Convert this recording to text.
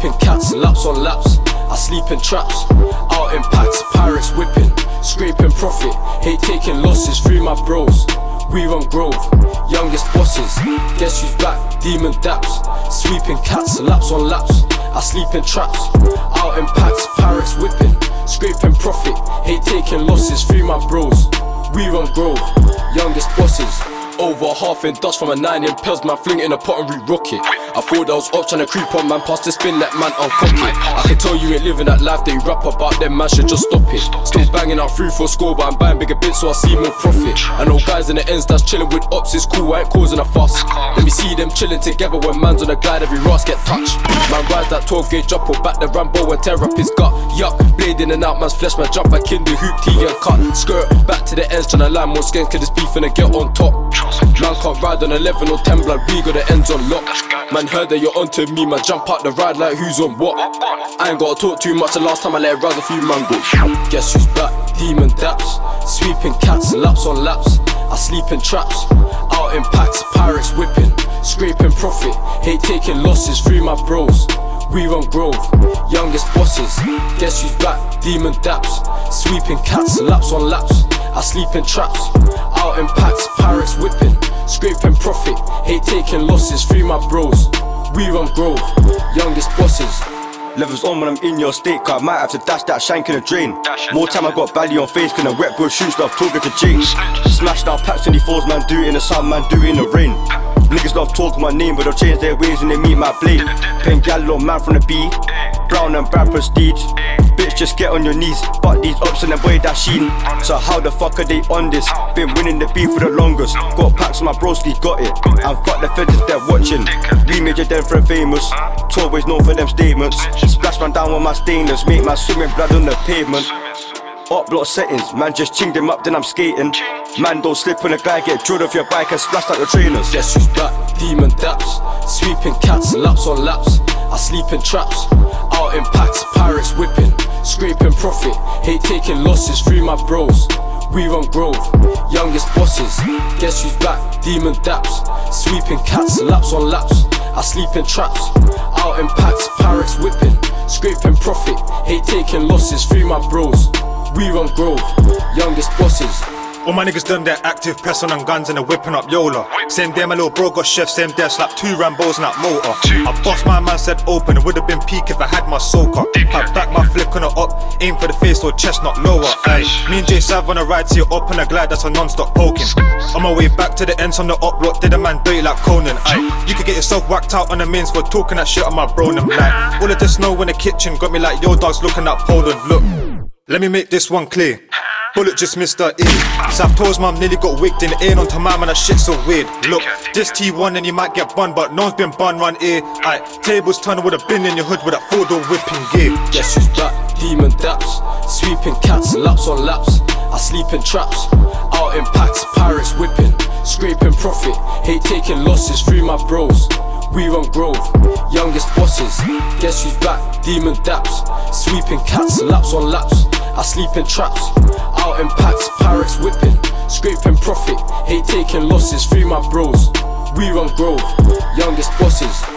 sweeping cats, laps on laps. I sleep in traps, out in packs, pirates whipping, scraping profit, hate taking losses, free my bros. We run Grove, youngest bosses. Guess who's back? Demon Daps. Sweeping cats, laps on laps. I sleep in traps, out in packs, pirates whipping, scraping profit, hate taking losses, free my bros. We run Grove, youngest bosses. Over half in dust from a 9 in pills, man fling it in a pot and re-rock it. I thought I was up trying to creep on man past the spin, let man uncock it. I can tell you ain't living that life they rap about, them man should just stop it. Still banging out 3-4 score, but I'm buying bigger bits so I see more profit. I know guys in the ends that's chilling with ops, it's cool, I ain't causing a fuss. Let me see them chilling together when man's on the glide, every ras get touched. Man rise that 12 gauge up or back the Rambo and tear up his gut. Yuck, blade in and out man's flesh, man jump back in the hoop, tee and cut. Skirt back to the ends, tryna line more skins, cause this beef finna get on top. Man can't ride on 11 or 10 blood, we got the ends on lock. Man heard that you're onto me, man jump out the ride like who's on what. I ain't gotta talk too much, the last time I let it rise a few man go. Guess who's back? Demon Daps. Sweeping cats, laps on laps. I sleep in traps, out in packs, pirates whipping, scraping profit, hate taking losses, free my bros. We run Grove, youngest bosses. Guess who's back? Demon Daps. Sweeping cats, laps on laps. I sleep in traps, out in packs, pirates whipping, scraping profit, hate taking losses, free my bros. We run Grove, youngest bosses. Levels on when I'm in your state, cause I might have to dash that shank in a drain. More time I got belly on face, cause the wet bro shoots love talking to James. Smash down packs 24s, man do it in the sun, man do it in the rain. Niggas love talking my name, but they'll change their ways when they meet my blade. Paying gal on man from the B, brown and brown prestige. Bitch just get on your knees, but these ups and the boy that sheen. So how the fuck are they on this? Been winning the beef for the longest. Got packs, my broski got it. And fuck the feds they're watching. We major them for famous, 12 ways known for them statements. Splash man down with my stainless, make my swimming blood on the pavement. Up block settings, man just chinged him up then I'm skating. Man don't slip when a guy get drilled off your bike and splashed out the trainers. Guess who's back? Demon Daps. Sweeping cats, laps on laps. I sleep in traps, out in packs, pirates whipping, scraping profit, hate taking losses, free my bros. We run Grove, youngest bosses. Guess who's back? Demon Daps. Sweeping cats, laps on laps. I sleep in traps, out in packs, pirates whipping, scraping profit, hate taking losses, free my bros. We run Grove, youngest bosses. All my niggas done their active pressing on guns and they're whipping up Yola. Same day my little bro got chef, same day I slapped 2 Rambos in that motor. I bossed my man said open, it would've been peak if I had my soaker. I back my flick on the up, aim for the face or chest not lower. Ay. Me and Jay Sav on the ride, see you up on a glide, that's a non-stop poking. On my way back to the ends on the up block, did a man dirty like Conan. Ay. You could get yourself whacked out on the mains for talking that shit on my bro and them like. All of the snow in the kitchen got me like yo dogs looking at Poland. Look, let me make this one clear. Bullet just missed her ear. Savto's mum nearly got wigged in the ear on to my man, that shit so weird. Look, this T1 and you might get bun, but no one's been bun round here. Aight, tables turning with a bin in your hood with that 4-door whipping gear. Guess who's back? Demon Daps. Sweeping cats, laps on laps. I sleep in traps, out in packs, pirates whipping, scraping profit, hate taking losses, free my bros. We run Grove, youngest bosses. Guess who's back? Demon Daps. Sweeping cats, laps on laps. I sleep in traps, out in packs, pirates whipping, scraping profit, hate taking losses, free my bros. We run Grove, youngest bosses.